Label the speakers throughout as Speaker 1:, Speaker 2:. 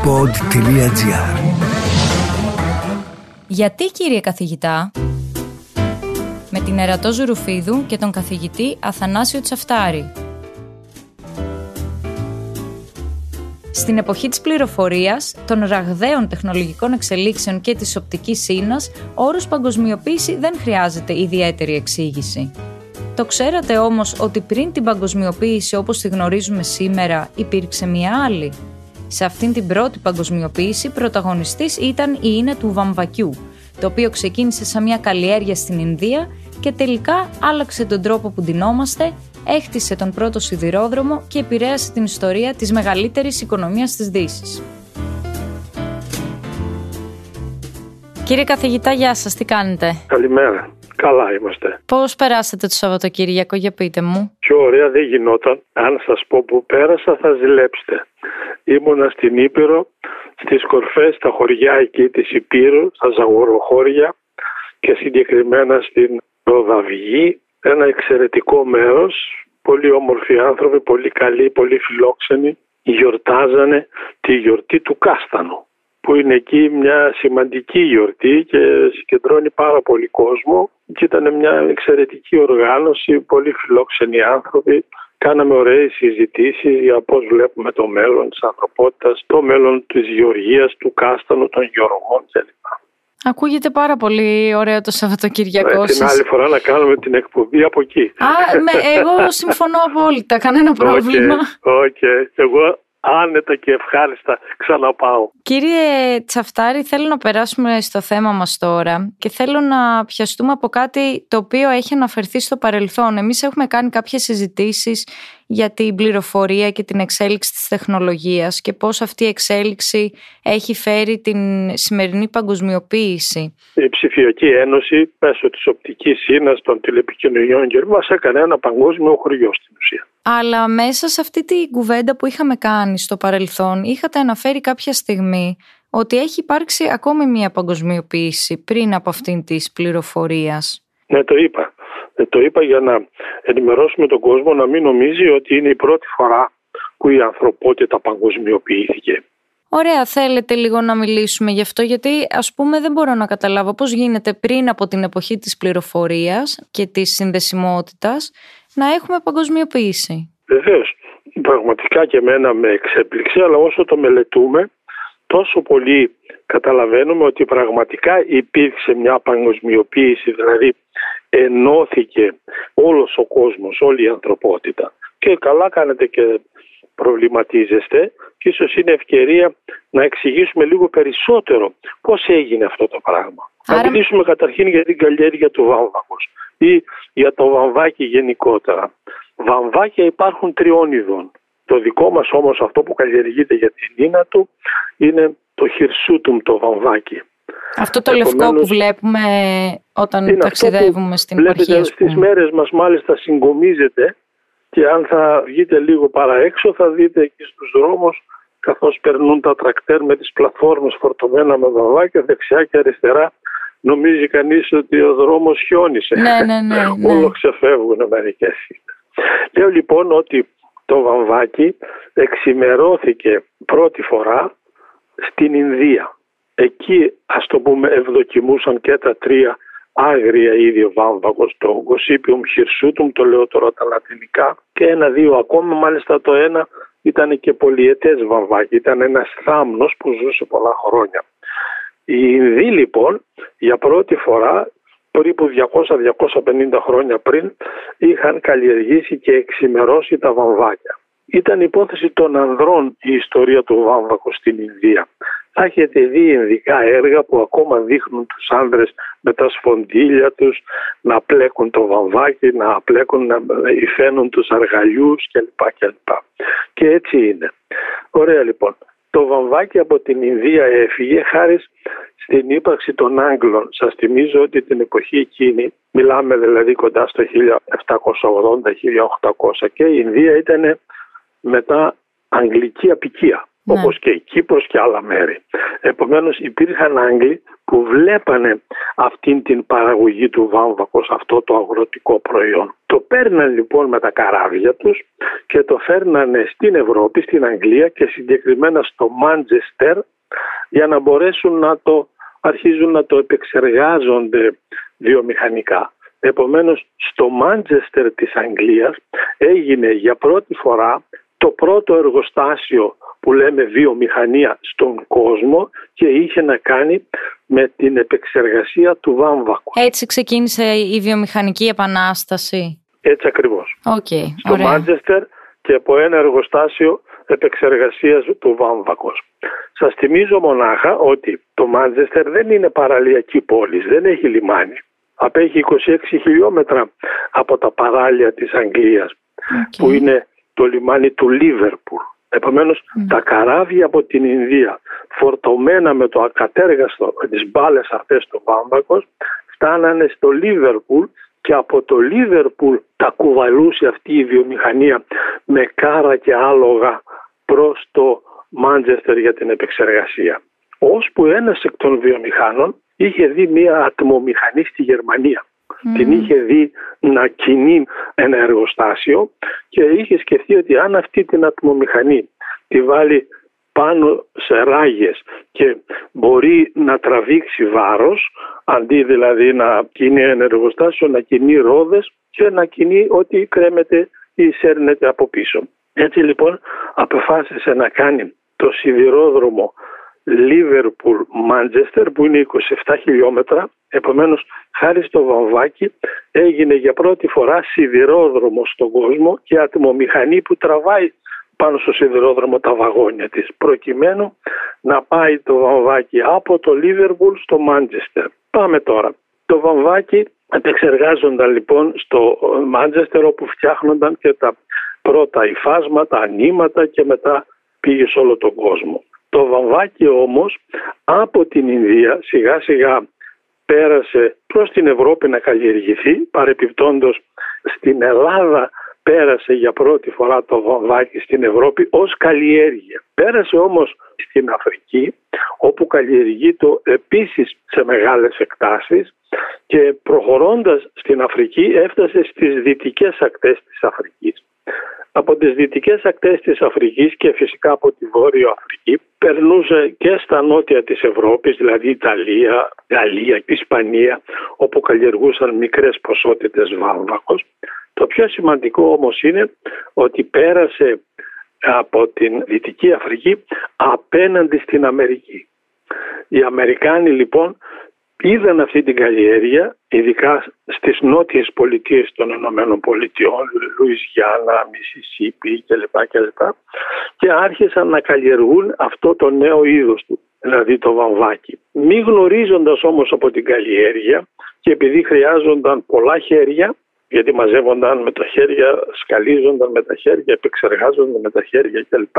Speaker 1: pod.gr.
Speaker 2: Γιατί, κύριε καθηγητά? Με την Ερατό Ζουρουφίδου και τον καθηγητή Αθανάσιο Τσαφτάρη. Στην εποχή της πληροφορίας, των ραγδαίων τεχνολογικών εξελίξεων και της οπτικής ίνας, ο όρος παγκοσμιοποίηση δεν χρειάζεται ιδιαίτερη εξήγηση. Το ξέρατε όμως ότι πριν την παγκοσμιοποίηση όπως τη γνωρίζουμε σήμερα υπήρξε μια άλλη? Σε αυτήν την πρώτη παγκοσμιοποίηση πρωταγωνιστής ήταν η ίνα του βαμβακιού, το οποίο ξεκίνησε σαν μια καλλιέργεια στην Ινδία και τελικά άλλαξε τον τρόπο που ντυνόμαστε, έχτισε τον πρώτο σιδηρόδρομο και επηρέασε την ιστορία της μεγαλύτερης οικονομίας της Δύσης. Κύριε καθηγητά, γεια σας, τι κάνετε?
Speaker 3: Καλημέρα. Καλά είμαστε.
Speaker 2: Πώς περάσατε το Σαββατοκύριακο, για πείτε μου?
Speaker 3: Πιο ωραία δεν γινόταν. Αν σας πω που πέρασα θα ζηλέψετε. Ήμουνα στην Ήπειρο, στις κορφές, στα χωριά εκεί της Υπήρου, στα Ζαγοροχώρια και συγκεκριμένα στην Ροδαυγή. Ένα εξαιρετικό μέρος, πολύ όμορφοι άνθρωποι, πολύ καλοί, πολύ φιλόξενοι. Γιορτάζανε τη γιορτή του Κάστανου, που είναι εκεί μια σημαντική γιορτή και συγκεντρώνει πάρα πολύ κόσμο. Και ήταν μια εξαιρετική οργάνωση, πολύ φιλόξενοι άνθρωποι. Κάναμε ωραίες συζητήσεις για πώς βλέπουμε το μέλλον της ανθρωπότητας, το μέλλον της γεωργίας, του Κάστανου, των γεωργών κλπ.
Speaker 2: Ακούγεται πάρα πολύ ωραίο το Σαββατοκυριακό σας.
Speaker 3: Την άλλη φορά να κάνουμε την εκπομπή από εκεί.
Speaker 2: Εγώ συμφωνώ απόλυτα, κανένα πρόβλημα.
Speaker 3: Εγώ άνετα και ευχάριστα ξαναπάω.
Speaker 2: Κύριε Τσαφτάρη, θέλω να περάσουμε στο θέμα μας τώρα και θέλω να πιαστούμε από κάτι το οποίο έχει αναφερθεί στο παρελθόν. Εμείς έχουμε κάνει κάποιες συζητήσεις για την πληροφορία και την εξέλιξη της τεχνολογίας και πώς αυτή η εξέλιξη έχει φέρει την σημερινή παγκοσμιοποίηση.
Speaker 3: Η ψηφιακή ένωση μέσω της οπτικής ίνας των τηλεπικοινωνιών και μας έκανε ένα παγκόσμιο χωριό στην ουσία.
Speaker 2: Αλλά μέσα σε αυτή την κουβέντα που είχαμε κάνει στο παρελθόν, είχατε αναφέρει κάποια στιγμή ότι έχει υπάρξει ακόμη μια παγκοσμιοποίηση πριν από αυτήν της πληροφορίας.
Speaker 3: Ναι, το είπα. Το είπα για να ενημερώσουμε τον κόσμο να μην νομίζει ότι είναι η πρώτη φορά που η ανθρωπότητα παγκοσμιοποιήθηκε.
Speaker 2: Ωραία, θέλετε λίγο να μιλήσουμε γι' αυτό, γιατί ας πούμε δεν μπορώ να καταλάβω πώς γίνεται πριν από την εποχή της πληροφορίας και της συνδεσιμότητας να έχουμε παγκοσμιοποίηση.
Speaker 3: Βεβαίως, πραγματικά και εμένα με εξέπληξε, αλλά όσο το μελετούμε τόσο πολύ καταλαβαίνουμε ότι πραγματικά υπήρξε μια παγκοσμιοποίηση, δηλαδή ενώθηκε όλος ο κόσμος, όλη η ανθρωπότητα. Και καλά κάνετε και προβληματίζεστε και ίσως είναι ευκαιρία να εξηγήσουμε λίγο περισσότερο πώς έγινε αυτό το πράγμα. Να μιλήσουμε καταρχήν για την καλλιέργεια του βάμβακος ή για το βαμβάκι γενικότερα. Βαμβάκια υπάρχουν τριών ειδών. Το δικό μας όμως αυτό που καλλιεργείται για την ίνα του είναι το χυρσούτουμ το βαμβάκι.
Speaker 2: Αυτό το λευκό που βλέπουμε όταν ταξιδεύουμε στην επαρχία.
Speaker 3: Βλέπετε στις μέρες μας μάλιστα συγκομίζεται και αν θα βγείτε λίγο παραέξω θα δείτε εκεί στους δρόμους καθώς περνούν τα τρακτέρ με τις πλατφόρμες φορτωμένα με βαμβάκια δεξιά και αριστερά. Νομίζει κανείς ότι ο δρόμος χιόνισε.
Speaker 2: Ναι.
Speaker 3: Όλο ξεφεύγουν μερικές. Λέω λοιπόν ότι το βαμβάκι εξημερώθηκε πρώτη φορά στην Ινδία. Εκεί ας το πούμε ευδοκιμούσαν και τα τρία άγρια είδη ο βάμβακος, το Gossypium hirsutum, το λέω τώρα τα λατινικά, και ένα-δύο ακόμα, μάλιστα το ένα ήταν και πολυετές βαμβάκι, ήταν ένας θάμνος που ζούσε πολλά χρόνια. Οι Ινδοί λοιπόν για πρώτη φορά περίπου 200-250 χρόνια πριν είχαν καλλιεργήσει και εξημερώσει τα βαμβάκια. Ήταν υπόθεση των ανδρών η ιστορία του βάμβακου στην Ινδία. Θα έχετε δει ινδικά έργα που ακόμα δείχνουν τους άνδρες με τα σφοντήλια τους να πλέκουν το βαμβάκι, να πλέκουν, να υφαίνουν τους αργαλιούς κλπ. Και έτσι είναι. Ωραία λοιπόν. Το βαμβάκι από την Ινδία έφυγε χάρη στην ύπαρξη των Άγγλων. Σας θυμίζω ότι την εποχή εκείνη, μιλάμε δηλαδή κοντά στο 1780-1800 και η Ινδία ήταν μετά αγγλική αποικία. όπως και η Κύπρος και άλλα μέρη. Επομένως υπήρχαν Άγγλοι που βλέπανε αυτήν την παραγωγή του βάμβακος, αυτό το αγροτικό προϊόν. Το παίρναν λοιπόν με τα καράβια τους και το φέρνανε στην Ευρώπη, στην Αγγλία και συγκεκριμένα στο Μάντσεστερ, για να μπορέσουν αρχίζουν να το επεξεργάζονται βιομηχανικά. Επομένως στο Μάντσεστερ της Αγγλίας έγινε για πρώτη φορά το πρώτο εργοστάσιο που λέμε βιομηχανία στον κόσμο και είχε να κάνει με την επεξεργασία του βάμβακου.
Speaker 2: Έτσι ξεκίνησε η βιομηχανική επανάσταση.
Speaker 3: Έτσι ακριβώς. Στο Μάντσεστερ και από ένα εργοστάσιο επεξεργασίας του βάμβακος. Σας θυμίζω μονάχα ότι το Μάντσεστερ δεν είναι παραλιακή πόλη, δεν έχει λιμάνι. Απέχει 26 χιλιόμετρα από τα παράλια της Αγγλίας, που είναι το λιμάνι του Λίβερπουλ. Επομένως, τα καράβια από την Ινδία, φορτωμένα με το ακατέργαστο, τις μπάλες αυτές του βάμβακος, φτάνανε στο Λίβερπουλ και από το Λίβερπουλ τα κουβαλούσε αυτή η βιομηχανία με κάρα και άλογα προς το Μάντσεστερ για την επεξεργασία. Ώσπου ένας εκ των βιομηχάνων είχε δει μία ατμομηχανή στη Γερμανία. Την είχε δει να κινεί ένα εργοστάσιο και είχε σκεφτεί ότι αν αυτή την ατμομηχανή τη βάλει πάνω σε ράγες και μπορεί να τραβήξει βάρος, αντί δηλαδή να κινεί ένα εργοστάσιο, να κινεί ρόδες και να κινεί ό,τι κρέμεται ή σέρνεται από πίσω. Έτσι λοιπόν αποφάσισε να κάνει το σιδηρόδρομο Λίβερπουλ-Μάντσεστερ που είναι 27 χιλιόμετρα. Επομένως, χάρη στο βαμβάκι έγινε για πρώτη φορά σιδηρόδρομο στον κόσμο και ατμομηχανή που τραβάει πάνω στο σιδηρόδρομο τα βαγόνια της, προκειμένου να πάει το βαμβάκι από το Λίβερπουλ στο Μάντσεστερ. Πάμε τώρα. Το βαμβάκι επεξεργάζονταν λοιπόν στο Μάντσεστερ, όπου φτιάχνονταν και τα πρώτα υφάσματα, ανήματα και μετά πήγε σε όλο τον κόσμο. Το βαμβάκι όμως από την Ινδία σιγά σιγά πέρασε προς την Ευρώπη να καλλιεργηθεί. Παρεπιπτόντως στην Ελλάδα πέρασε για πρώτη φορά το βαμβάκι στην Ευρώπη ως καλλιέργεια. Πέρασε όμως στην Αφρική, όπου καλλιεργείται επίσης σε μεγάλες εκτάσεις, και προχωρώντας στην Αφρική έφτασε στις δυτικές ακτές της Αφρικής. Από τις δυτικές ακτές της Αφρικής και φυσικά από τη Βόρειο Αφρική περνούσε και στα νότια της Ευρώπης, δηλαδή Ιταλία, Γαλλία, Ισπανία, όπου καλλιεργούσαν μικρές ποσότητες βάμβακος. Το πιο σημαντικό όμως είναι ότι πέρασε από την Δυτική Αφρική απέναντι στην Αμερική. Οι Αμερικάνοι λοιπόν είδαν αυτή την καλλιέργεια, ειδικά στις νότιες πολιτείες των Ηνωμένων Πολιτειών, Λουιζιάννα, Μισισίπι κλπ. Και άρχισαν να καλλιεργούν αυτό το νέο είδος του, δηλαδή το βαμβάκι. Μη γνωρίζοντας όμως από την καλλιέργεια και επειδή χρειάζονταν πολλά χέρια, γιατί μαζεύονταν με τα χέρια, σκαλίζονταν με τα χέρια, επεξεργάζονταν με τα χέρια κλπ.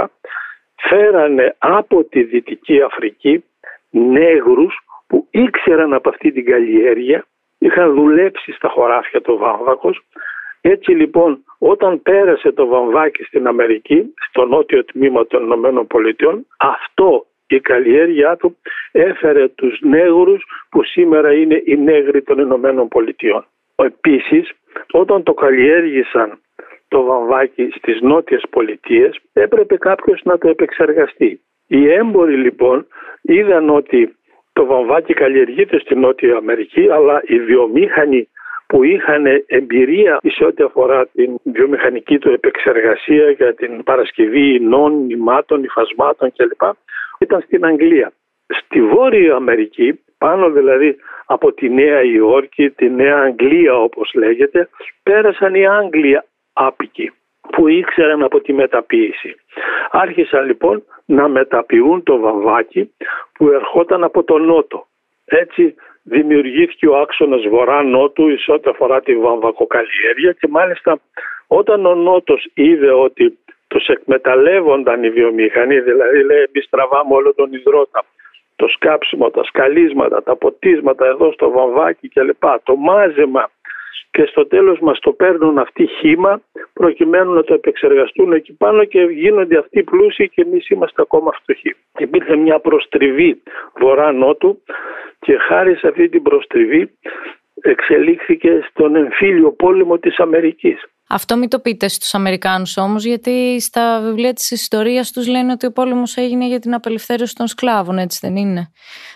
Speaker 3: Φέρανε από τη Δυτική Αφρική νέγρους που ήξεραν από αυτή την καλλιέργεια, είχαν δουλέψει στα χωράφια το βάμβακος. Έτσι λοιπόν όταν πέρασε το βαμβάκι στην Αμερική, στο νότιο τμήμα των Ηνωμένων Πολιτειών, αυτό η καλλιέργειά του έφερε τους νέγρους που σήμερα είναι οι νέγροι των Ηνωμένων Πολιτειών. Επίσης, όταν το καλλιέργησαν το βαμβάκι στις νότιες πολιτείες, έπρεπε κάποιος να το επεξεργαστεί. Οι έμποροι λοιπόν είδαν ότι το βαμβάκι καλλιεργείται στη Νότια Αμερική, αλλά οι βιομήχανοι που είχαν εμπειρία σε ό,τι αφορά την βιομηχανική του επεξεργασία για την παρασκευή ινών, νημάτων, υφασμάτων κλπ. Ήταν στην Αγγλία. Στη Βόρεια Αμερική, πάνω δηλαδή από τη Νέα Υόρκη, τη Νέα Αγγλία όπως λέγεται, πέρασαν οι Άγγλοι άπικοι που ήξεραν από τη μεταποίηση. Άρχισαν λοιπόν να μεταποιούν το βαμβάκι που ερχόταν από τον Νότο. Έτσι δημιουργήθηκε ο άξονας βορρά-νότου σε ό,τι αφορά τη βαμβακοκαλλιέργεια και μάλιστα όταν ο Νότος είδε ότι τους εκμεταλλεύονταν οι βιομηχανοί, δηλαδή λέει εμείς τραβάμε όλο τον υδρότα, το σκάψιμο, τα σκαλίσματα, τα ποτίσματα εδώ στο βαμβάκι κλπ. Το μάζεμα και στο τέλος μας το παίρνουν αυτοί χύμα προκειμένου να το επεξεργαστούν εκεί πάνω και γίνονται αυτοί πλούσιοι και εμείς είμαστε ακόμα φτωχοί. Υπήρχε μια προστριβή βορρά-νότου και χάρη σε αυτή την προστριβή εξελίχθηκε στον εμφύλιο πόλεμο της Αμερικής.
Speaker 2: Αυτό μην το πείτε στους Αμερικάνους όμως, γιατί στα βιβλία της ιστορίας τους λένε ότι ο πόλεμος έγινε για την απελευθέρωση των σκλάβων, έτσι δεν είναι?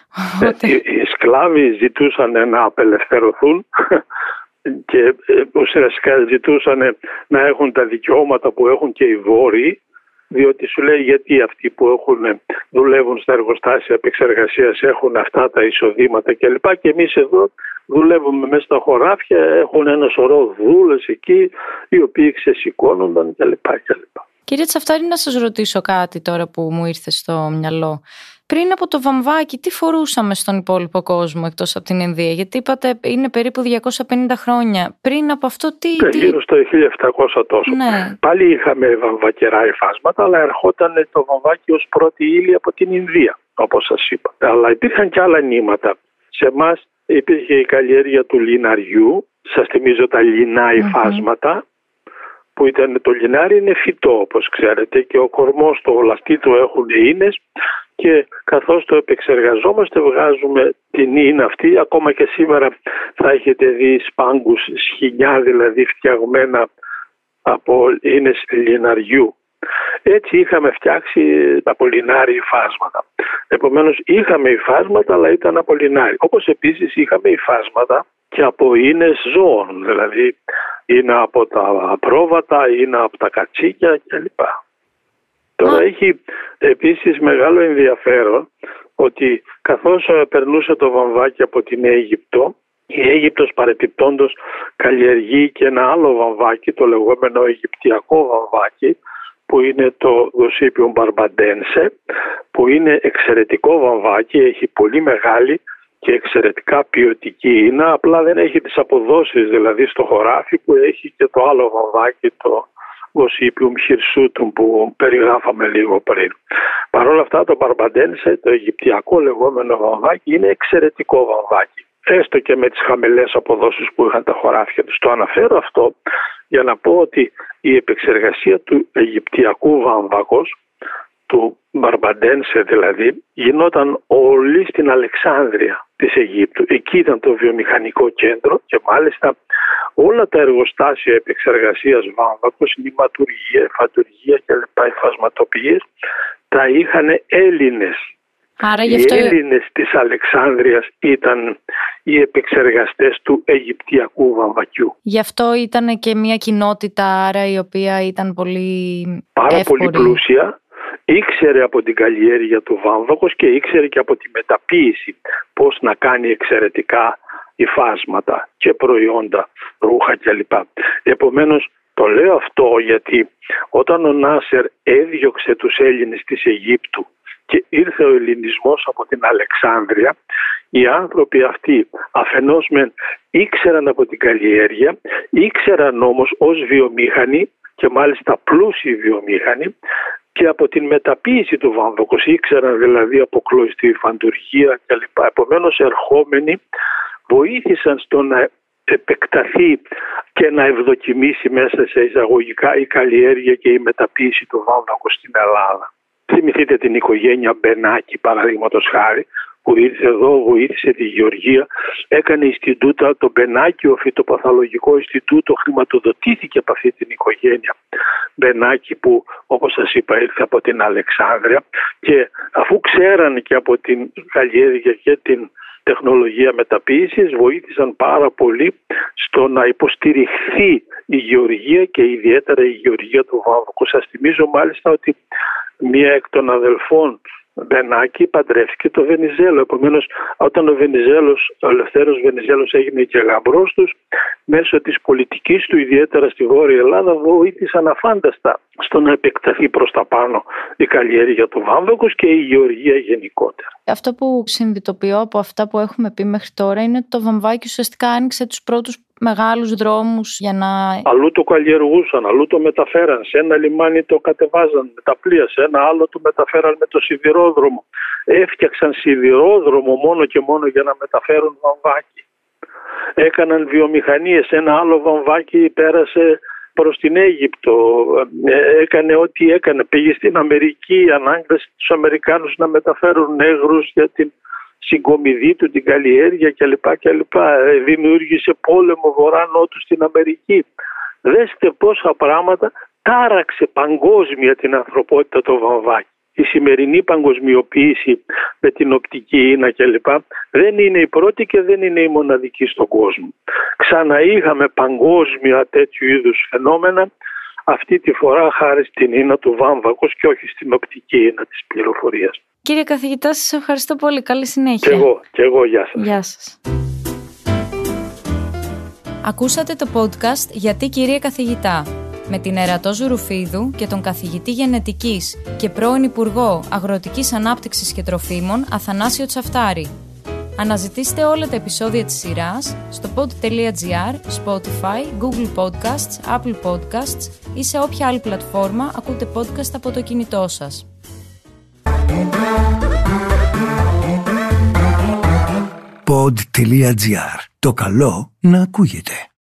Speaker 3: Οι σκλάβοι ζητούσαν να απελευθερωθούν και ουσιαστικά ζητούσαν να έχουν τα δικαιώματα που έχουν και οι Βόρειοι, διότι σου λέει γιατί αυτοί που δουλεύουν στα εργοστάσια επεξεργασίας έχουν αυτά τα εισοδήματα κλπ. Και εμείς εδώ δουλεύουμε μέσα στα χωράφια, έχουν ένα σωρό δούλες εκεί οι οποίοι ξεσηκώνονταν κλπ.
Speaker 2: Κύριε Τσαφτάρη, να σας ρωτήσω κάτι τώρα που μου ήρθε στο μυαλό. Πριν από το βαμβάκι, τι φορούσαμε στον υπόλοιπο κόσμο εκτός από την Ινδία? Γιατί είπατε είναι περίπου 250 χρόνια. Πριν από αυτό
Speaker 3: γύρω στο 1700 τόσο.
Speaker 2: Ναι.
Speaker 3: Πάλι είχαμε βαμβακερά υφάσματα, αλλά ερχόταν το βαμβάκι ως πρώτη ύλη από την Ινδία, όπως σας είπα. Αλλά υπήρχαν και άλλα νήματα. Σε εμάς υπήρχε η καλλιέργεια του λιναριού. Σας θυμίζω τα λινά υφάσματα. Που ήταν το λινάρι είναι φυτό, όπως ξέρετε, και ο κορμός, το λαστί του έχουν ίνες και καθώς το επεξεργαζόμαστε βγάζουμε την ίνα αυτή. Ακόμα και σήμερα θα έχετε δει σπάγκους, σχοινιά δηλαδή φτιαγμένα από ίνες λιναριού. Έτσι είχαμε φτιάξει από λινάρι υφάσματα. Επομένως είχαμε υφάσματα, αλλά ήταν από λινάρι. Όπως επίσης είχαμε υφάσματα και από ίνες ζώων, δηλαδή είναι από τα πρόβατα, είναι από τα κατσίκια κλπ. Τώρα έχει επίσης μεγάλο ενδιαφέρον ότι καθώς περνούσε το βαμβάκι από την Αίγυπτο, η Αίγυπτος παρεπιπτόντως καλλιεργεί και ένα άλλο βαμβάκι, το λεγόμενο Αιγυπτιακό βαμβάκι, που είναι το Gossypium barbadense, που είναι εξαιρετικό βαμβάκι, έχει πολύ μεγάλη και εξαιρετικά ποιοτική ίνα, απλά δεν έχει τις αποδόσεις δηλαδή στο χωράφι που έχει και το άλλο βαμβάκι, το Gossypium hirsutum που περιγράφαμε λίγο πριν. Παρ' όλα αυτά το barbadense, το αιγυπτιακό λεγόμενο βαμβάκι, είναι εξαιρετικό βαμβάκι. Έστω και με τις χαμηλές αποδόσεις που είχαν τα χωράφια τους. Το αναφέρω αυτό για να πω ότι η επεξεργασία του αιγυπτιακού βάμβακος, του Μπαρμπαντένσε δηλαδή, γινόταν όλη στην Αλεξάνδρεια της Αιγύπτου. Εκεί ήταν το βιομηχανικό κέντρο και μάλιστα όλα τα εργοστάσια επεξεργασίας βάμβακος, νηματουργία, εφαντουργία κλπ. Υφασματοποιίες, τα είχαν Έλληνες.
Speaker 2: Άρα,
Speaker 3: οι Έλληνες της Αλεξάνδρειας ήταν οι επεξεργαστές του αιγυπτιακού βαμβακιού.
Speaker 2: Γι' αυτό ήταν και μια κοινότητα άρα η οποία ήταν πολύ
Speaker 3: πολύ πλούσια. Ήξερε από την καλλιέργεια του βάμβακος και ήξερε και από τη μεταποίηση πώς να κάνει εξαιρετικά υφάσματα και προϊόντα, ρούχα κλπ. Επομένως το λέω αυτό γιατί όταν ο Νάσερ έδιωξε τους Έλληνες της Αιγύπτου και ήρθε ο Ελληνισμός από την Αλεξάνδρεια, οι άνθρωποι αυτοί αφενός μεν ήξεραν από την καλλιέργεια, ήξεραν όμως ως βιομήχανοι και μάλιστα πλούσιοι βιομήχανοι και από την μεταποίηση του βάμβακος, ήξεραν δηλαδή από κλωστή φαντουργία κλπ. Επομένως ερχόμενοι βοήθησαν στο να επεκταθεί και να ευδοκιμήσει μέσα σε εισαγωγικά η καλλιέργεια και η μεταποίηση του βάμβακου στην Ελλάδα. Θυμηθείτε την οικογένεια Μπενάκη παραδείγματος χάρη που ήρθε εδώ, βοήθησε τη Γεωργία, έκανε Ινστιτούτα, το Μπενάκιο Φυτοπαθολογικό Ινστιτούτο χρηματοδοτήθηκε από αυτή την οικογένεια Μπενάκη που όπως σας είπα ήρθε από την Αλεξάνδρεια και αφού ξέραν και από την καλλιέργεια και την τεχνολογία μεταποίησης βοήθησαν πάρα πολύ στο να υποστηριχθεί η γεωργία και ιδιαίτερα η γεωργία του βάμβακου. Σας θυμίζω μάλιστα ότι μία εκ των αδελφών Μπενάκη παντρεύτηκε το Βενιζέλο. Επομένως, όταν ο Ελευθέρος Βενιζέλος έγινε και γαμπρός τους, μέσω της πολιτικής του, ιδιαίτερα στη Βόρεια Ελλάδα, βοήθησαν αφάνταστα στο να επεκταθεί προς τα πάνω η καλλιέργεια του βάμβακος και η γεωργία γενικότερα.
Speaker 2: Αυτό που συνειδητοποιώ από αυτά που έχουμε πει μέχρι τώρα είναι ότι το βαμβάκι ουσιαστικά άνοιξε τους πρώτους μεγάλους δρόμους για να...
Speaker 3: Αλλού το καλλιεργούσαν, αλλού το μεταφέραν, σε ένα λιμάνι το κατεβάζαν με τα πλοία, σε ένα άλλο το μεταφέραν με το σιδηρόδρομο. Έφτιαξαν σιδηρόδρομο μόνο και μόνο για να μεταφέρουν βαμβάκι. έκαναν βιομηχανίες. Ένα άλλο βαμβάκι πέρασε προς την Αίγυπτο, έκανε ό,τι έκανε, πήγε στην Αμερική, ανάγκασε τους Αμερικάνους να μεταφέρουν νέγρους για την συγκομιδή του, την καλλιέργεια κλπ. Δημιούργησε πόλεμο βορρά-νότου στην Αμερική. Δέστε πόσα πράγματα τάραξε παγκόσμια την ανθρωπότητα το βαμβάκι. Η σημερινή παγκοσμιοποίηση με την οπτική ίνα κλπ. Δεν είναι η πρώτη και δεν είναι η μοναδική στον κόσμο. Ξαναείχαμε παγκόσμια τέτοιου είδους φαινόμενα, αυτή τη φορά χάρη στην ίνα του βάμβακος και όχι στην οπτική ίνα της πληροφορίας.
Speaker 2: Κύριε καθηγητά, σας ευχαριστώ πολύ. Καλή συνέχεια.
Speaker 3: Και εγώ, γεια σας.
Speaker 2: Γεια σας. Ακούσατε το podcast «Γιατί κυρία καθηγητά» με την Ερατό Ζουρουφίδου και τον καθηγητή γενετικής και πρώην Υπουργό Αγροτικής Ανάπτυξης και Τροφίμων Αθανάσιο Τσαφτάρη. Αναζητήστε όλα τα επεισόδια της σειράς στο pod.gr, Spotify, Google Podcasts, Apple Podcasts ή σε όποια άλλη πλατφόρμα ακούτε podcast από το κινητό σας.
Speaker 1: Pod.gr. Το καλό να ακούγεται.